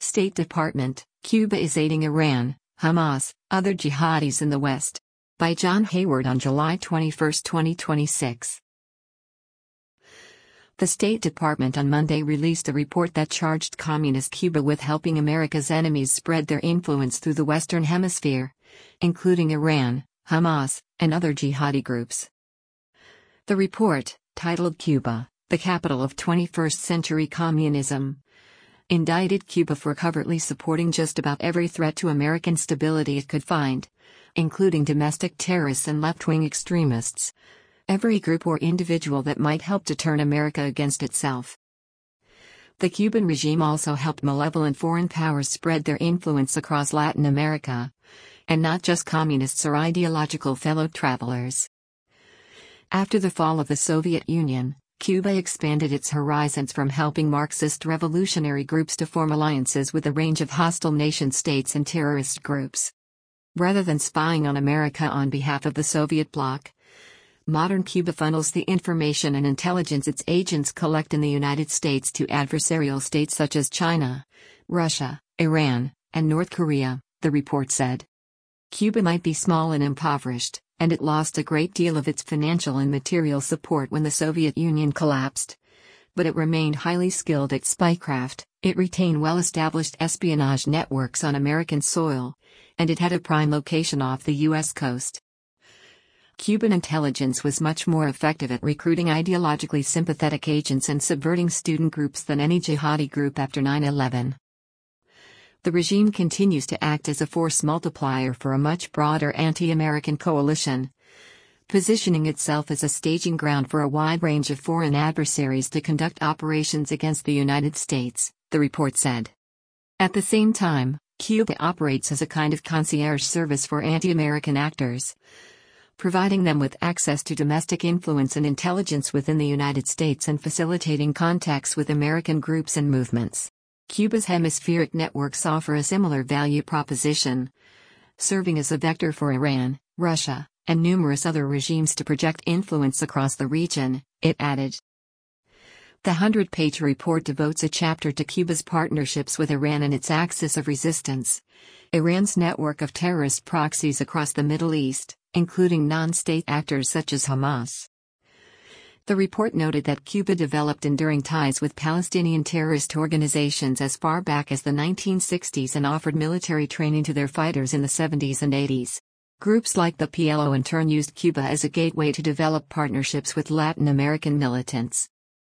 State Department, Cuba is aiding Iran, Hamas, other jihadis in the West. By John Hayward on July 21, 2026. The State Department on Monday released a report that charged Communist Cuba with helping America's enemies spread their influence through the Western Hemisphere, including Iran, Hamas, and other jihadi groups. The report, titled Cuba, the Capital of 21st Century Communism, indicted Cuba for covertly supporting just about every threat to American stability it could find, including domestic terrorists and left-wing extremists. Every group or individual that might help to turn America against itself. The Cuban regime also helped malevolent foreign powers spread their influence across Latin America, and not just communists or ideological fellow travelers. After the fall of the Soviet Union, Cuba expanded its horizons from helping Marxist revolutionary groups to form alliances with a range of hostile nation-states and terrorist groups. Rather than spying on America on behalf of the Soviet bloc, modern Cuba funnels the information and intelligence its agents collect in the United States to adversarial states such as China, Russia, Iran, and North Korea, the report said. Cuba might be small and impoverished, and it lost a great deal of its financial and material support when the Soviet Union collapsed. But it remained highly skilled at spycraft, it retained well-established espionage networks on American soil, and it had a prime location off the U.S. coast. Cuban intelligence was much more effective at recruiting ideologically sympathetic agents and subverting student groups than any jihadi group after 9/11. The regime continues to act as a force multiplier for a much broader anti-American coalition, positioning itself as a staging ground for a wide range of foreign adversaries to conduct operations against the United States, the report said. At the same time, Cuba operates as a kind of concierge service for anti-American actors, providing them with access to domestic influence and intelligence within the United States and facilitating contacts with American groups and movements. Cuba's hemispheric networks offer a similar value proposition, serving as a vector for Iran, Russia, and numerous other regimes to project influence across the region, it added. The 100-page report devotes a chapter to Cuba's partnerships with Iran and its axis of resistance, Iran's network of terrorist proxies across the Middle East, including non-state actors such as Hamas. The report noted that Cuba developed enduring ties with Palestinian terrorist organizations as far back as the 1960s and offered military training to their fighters in the 70s and 80s. Groups like the PLO in turn used Cuba as a gateway to develop partnerships with Latin American militants.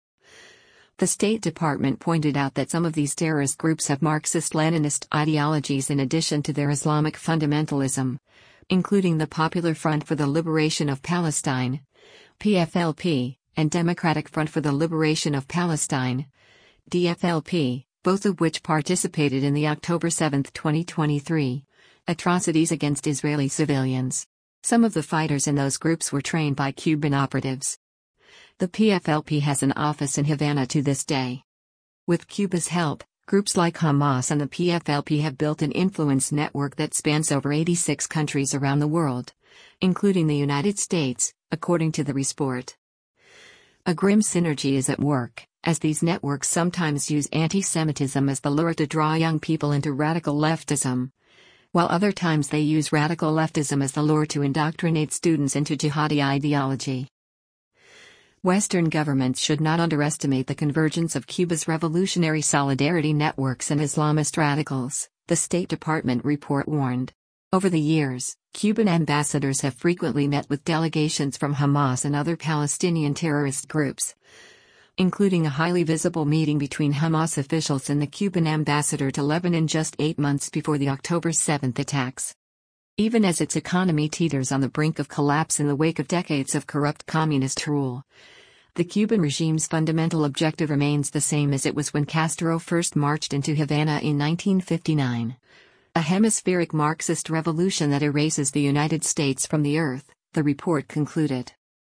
The State Department pointed out that some of these terrorist groups have Marxist-Leninist ideologies in addition to their Islamic fundamentalism, including the Popular Front for the Liberation of Palestine, PFLP, and Democratic Front for the Liberation of Palestine, DFLP, both of which participated in the October 7, 2023, atrocities against Israeli civilians. Some of the fighters in those groups were trained by Cuban operatives. The PFLP has an office in Havana to this day. With Cuba's help, groups like Hamas and the PFLP have built an influence network that spans over 86 countries around the world, including the United States, according to the report. A grim synergy is at work, as these networks sometimes use anti-Semitism as the lure to draw young people into radical leftism, while other times they use radical leftism as the lure to indoctrinate students into jihadi ideology. Western governments should not underestimate the convergence of Cuba's revolutionary solidarity networks and Islamist radicals, the State Department report warned. Over the years, Cuban ambassadors have frequently met with delegations from Hamas and other Palestinian terrorist groups, including a highly visible meeting between Hamas officials and the Cuban ambassador to Lebanon just 8 months before the October 7 attacks. Even as its economy teeters on the brink of collapse in the wake of decades of corrupt communist rule, the Cuban regime's fundamental objective remains the same as it was when Castro first marched into Havana in 1959. A hemispheric Marxist revolution that erases the United States from the earth, the report concluded.